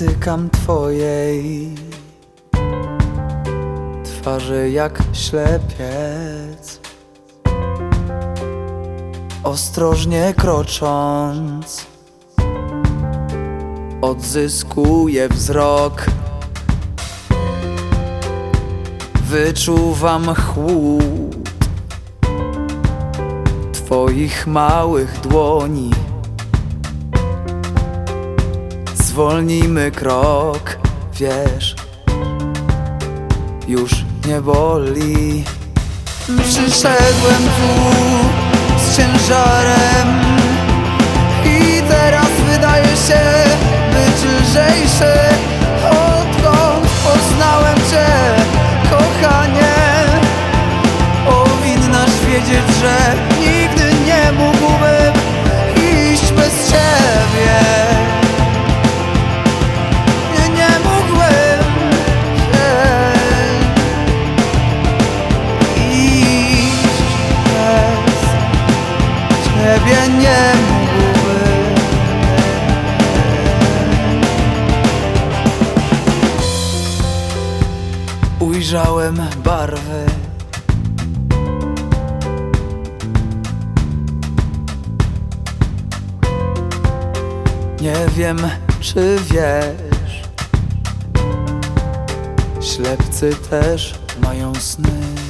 dotykam twojej twarzy jak ślepiec, ostrożnie krocząc, odzyskuję wzrok. Wyczuwam chłód twoich małych dłoni. Zwolnijmy krok, wiesz, już nie boli. Przyszedłem tu z ciężarem i teraz wydaje się być lżejszy. Odkąd poznałem cię, kochanie, powinnaś wiedzieć, że nigdy nie mógłbym iść bez ciebie. Nie mógłbym iść bez ciebie, nie mógłbym. Ujrzałem barwy, nie wiem, czy wiesz, ślepcy też mają sny.